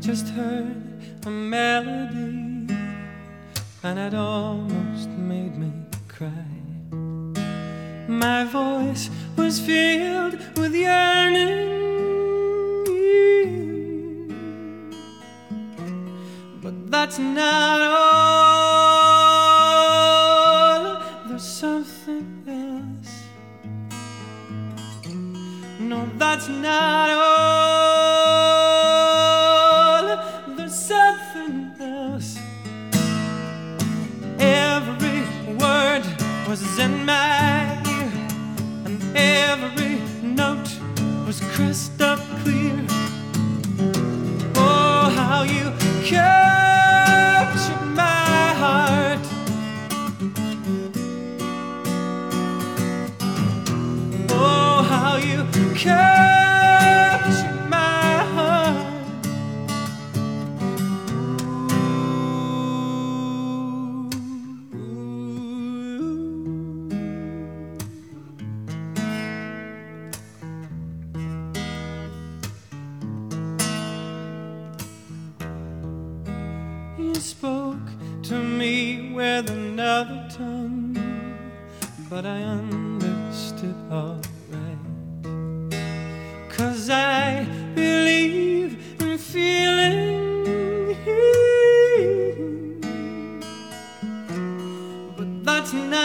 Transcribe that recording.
just heard a melody, and it almost made me cry. My voice was filled with yearning, but that's not all. There's something else. No, that's not all. There's something else. Every word was in my ear, and every note was crystal clear. Oh, how you captured my heart. Oh, how you captured my heart. You spoke to me with another tongue, but I understood all right. 'Cause I believe in feeling, but that's not